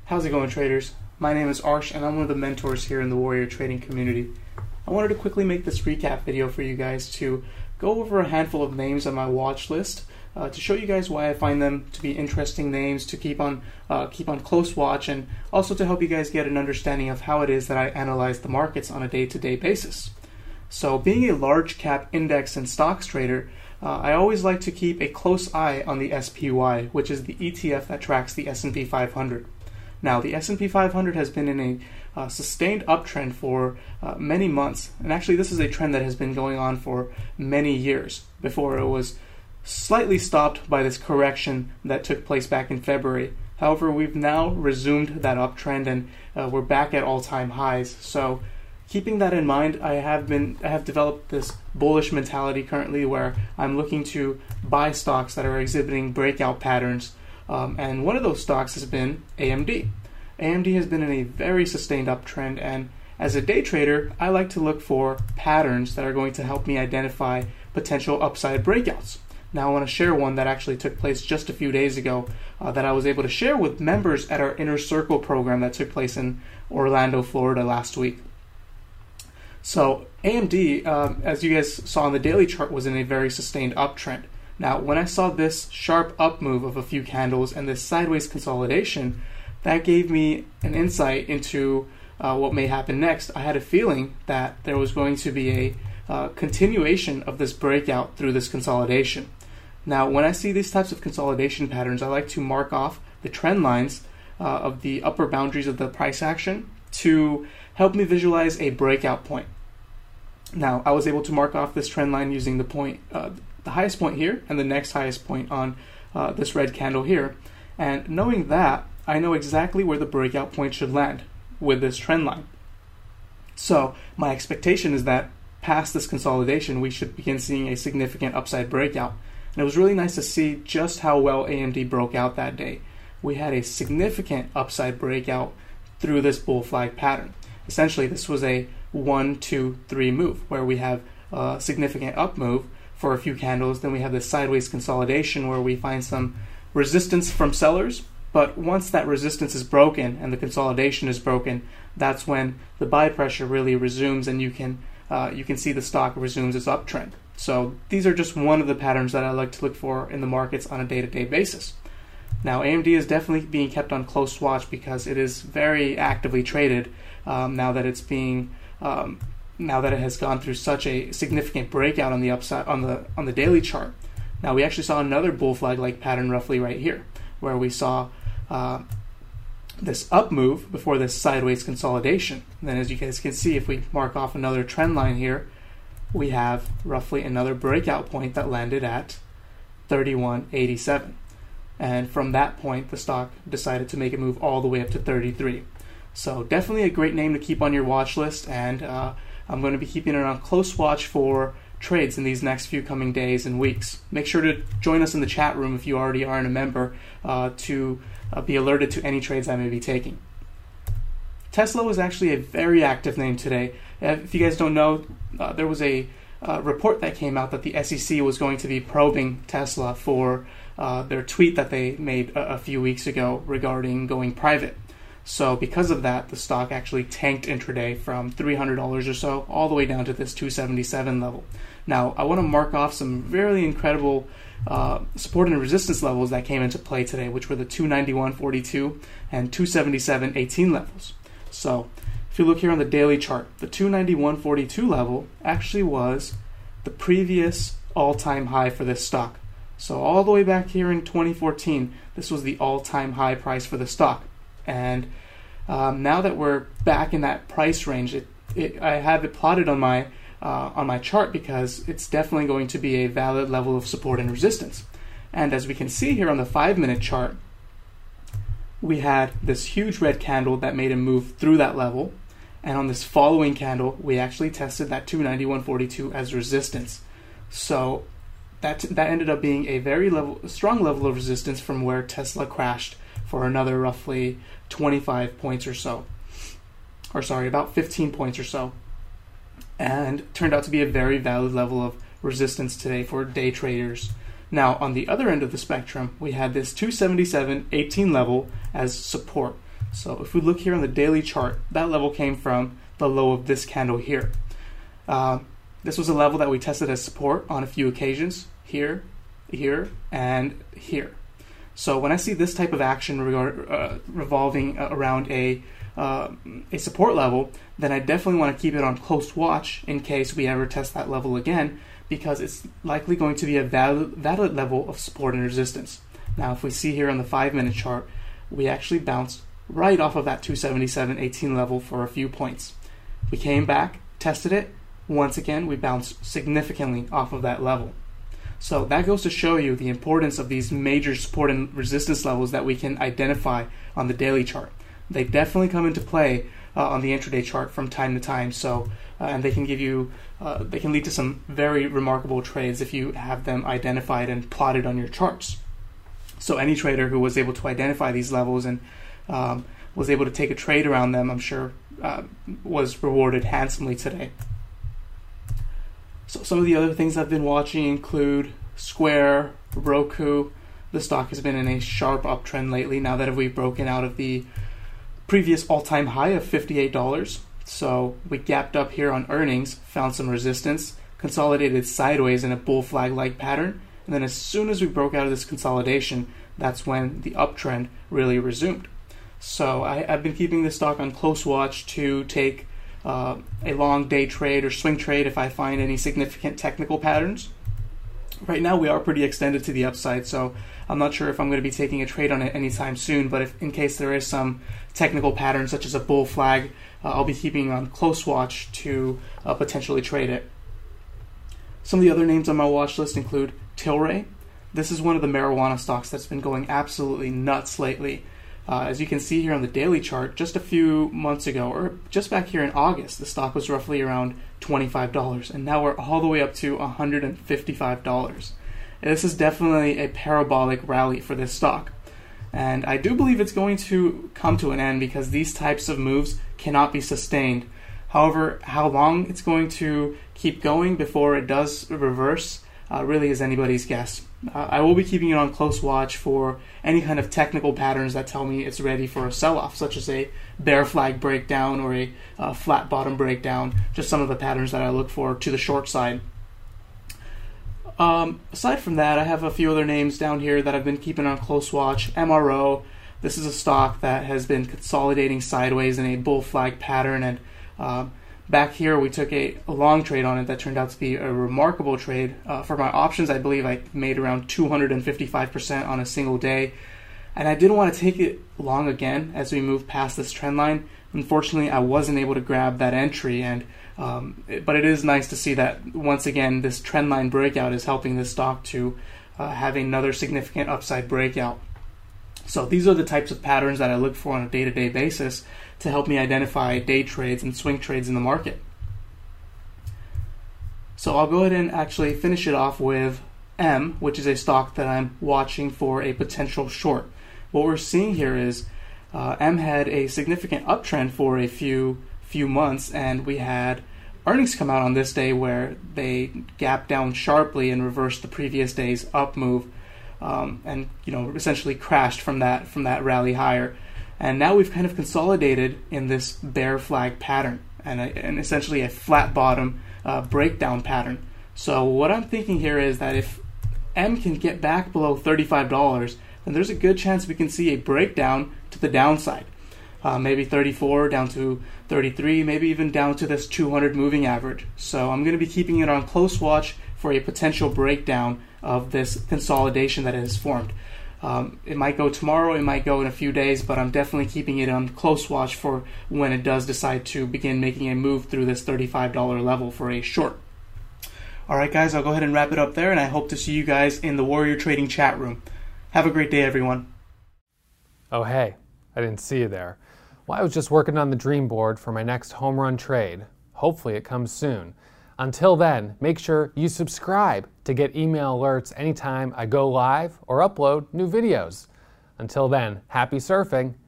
How's it going, traders? My name is Arsh and I'm one of the mentors here in the Warrior Trading community. I wanted to quickly make this recap video for you guys to go over a handful of names on my watch list to show you guys why I find them to be interesting names to keep on close watch, and also to help you guys get an understanding of how it is that I analyze the markets on a day-to-day basis. So being a large cap index and stocks trader, I always like to keep a close eye on the SPY, which is the ETF that tracks the S&P 500. Now, the S&P 500 has been in a sustained uptrend for many months, and actually this is a trend that has been going on for many years before it was slightly stopped by this correction that took place back in February. However, we've now resumed that uptrend and we're back at all-time highs. So keeping that in mind, I have developed this bullish mentality currently where I'm looking to buy stocks that are exhibiting breakout patterns. And one of those stocks has been AMD. AMD has been in a very sustained uptrend, and as a day trader, I like to look for patterns that are going to help me identify potential upside breakouts. Now I want to share one that actually took place just a few days ago that I was able to share with members at our Inner Circle program that took place in Orlando, Florida last week. So AMD, as you guys saw on the daily chart, was in a very sustained uptrend. Now, when I saw this sharp up move of a few candles and this sideways consolidation, that gave me an insight into what may happen next. I had a feeling that there was going to be a continuation of this breakout through this consolidation. Now, when I see these types of consolidation patterns, I like to mark off the trend lines of the upper boundaries of the price action to help me visualize a breakout point. Now, I was able to mark off this trend line using the highest point here and the next highest point on this red candle here. And knowing that, I know exactly where the breakout point should land with this trend line. So my expectation is that past this consolidation, we should begin seeing a significant upside breakout. And it was really nice to see just how well AMD broke out that day. We had a significant upside breakout through this bull flag pattern. Essentially, this was a 1, 2, 3 move where we have a significant up move for a few candles. Then we have this sideways consolidation where we find some resistance from sellers, but once that resistance is broken and the consolidation is broken, that's when the buy pressure really resumes, and you can see the stock resumes its uptrend. So these are just one of the patterns that I like to look for in the markets on a day-to-day basis. Now, AMD is definitely being kept on close watch because it is very actively traded now that it's being now that it has gone through such a significant breakout on the upside on the daily chart. Now, we actually saw another bull flag-like pattern roughly right here, where we saw this up move before this sideways consolidation. And then, as you guys can see, if we mark off another trend line here, we have roughly another breakout point that landed at 31.87. And from that point, the stock decided to make a move all the way up to 33. So definitely a great name to keep on your watch list, and I'm going to be keeping it on close watch for trades in these next few coming days and weeks. Make sure to join us in the chat room if you already aren't a member to be alerted to any trades I may be taking. Tesla was actually a very active name today. If you guys don't know, there was a report that came out that the SEC was going to be probing Tesla for their tweet that they made a few weeks ago regarding going private. So because of that, the stock actually tanked intraday from $300 or so all the way down to this 277 level. Now, I want to mark off some really incredible support and resistance levels that came into play today, which were the 291.42 and 277.18 levels. So if you look here on the daily chart, the 291.42 level actually was the previous all-time high for this stock. So all the way back here in 2014, this was the all-time high price for the stock. And now that we're back in that price range, I have it plotted on my chart because it's definitely going to be a valid level of support and resistance. And as we can see here on the 5-minute chart, we had this huge red candle that made a move through that level, and on this following candle, we actually tested that 291.42 as resistance. So that ended up being a strong level of resistance from where Tesla crashed for another roughly 25 points or so. Or sorry, about 15 points or so. And turned out to be a very valid level of resistance today for day traders. Now, on the other end of the spectrum, we had this 277.18 level as support. So if we look here on the daily chart, that level came from the low of this candle here. This was a level that we tested as support on a few occasions, here, here, and here. So when I see this type of action revolving around a support level, then I definitely want to keep it on close watch in case we ever test that level again, because it's likely going to be a valid level of support and resistance. Now, if we see here on the 5-minute chart, we actually bounced right off of that 277.18 level for a few points. We came back, tested it. Once again, we bounced significantly off of that level. So that goes to show you the importance of these major support and resistance levels that we can identify on the daily chart. They definitely come into play on the intraday chart from time to time. So, and they can give you, they can lead to some very remarkable trades if you have them identified and plotted on your charts. So any trader who was able to identify these levels and was able to take a trade around them, I'm sure, was rewarded handsomely today. So some of the other things I've been watching include Square, Roku. The stock has been in a sharp uptrend lately now that we've broken out of the previous all-time high of $58. So we gapped up here on earnings, found some resistance, consolidated sideways in a bull flag-like pattern, and then as soon as we broke out of this consolidation, that's when the uptrend really resumed. So I've been keeping this stock on close watch to take a long day trade or swing trade if I find any significant technical patterns. Right now we are pretty extended to the upside, so I'm not sure if I'm going to be taking a trade on it anytime soon, but if in case there is some technical pattern such as a bull flag, I'll be keeping on close watch to potentially trade it. Some of the other names on my watch list include Tilray. This is one of the marijuana stocks that's been going absolutely nuts lately. As you can see here on the daily chart, just a few months ago, or just back here in August, the stock was roughly around $25, and now we're all the way up to $155. And this is definitely a parabolic rally for this stock. And I do believe it's going to come to an end because these types of moves cannot be sustained. However, how long it's going to keep going before it does reverse really is anybody's guess. I will be keeping it on close watch for any kind of technical patterns that tell me it's ready for a sell-off, such as a bear flag breakdown or a flat bottom breakdown, just some of the patterns that I look for to the short side. Aside from that, I have a few other names down here that I've been keeping on close watch. MRO, this is a stock that has been consolidating sideways in a bull flag pattern, and back here we took a long trade on it that turned out to be a remarkable trade. For my options, I believe I made around 255% on a single day, and I didn't want to take it long again as we move past this trend line. Unfortunately, I wasn't able to grab that entry, and but it is nice to see that once again this trend line breakout is helping this stock to have another significant upside breakout. So these are the types of patterns that I look for on a day-to-day basis to help me identify day trades and swing trades in the market. So I'll go ahead and actually finish it off with M, which is a stock that I'm watching for a potential short. What we're seeing here is M had a significant uptrend for a few months, and we had earnings come out on this day where they gapped down sharply and reversed the previous day's up move, and essentially crashed from that rally higher. And now we've kind of consolidated in this bear flag pattern and essentially a flat bottom breakdown pattern. So what I'm thinking here is that if M can get back below $35, then there's a good chance we can see a breakdown to the downside. Maybe 34 down to 33, maybe even down to this 200 moving average. So I'm going to be keeping it on close watch for a potential breakdown of this consolidation that has formed. It might go tomorrow, it might go in a few days, but I'm definitely keeping it on close watch for when it does decide to begin making a move through this $35 level for a short. Alright guys, I'll go ahead and wrap it up there, and I hope to see you guys in the Warrior Trading chat room. Have a great day, everyone. Oh hey, I didn't see you there. Well, I was just working on the dream board for my next home run trade. Hopefully it comes soon. Until then, make sure you subscribe to get email alerts anytime I go live or upload new videos. Until then, happy surfing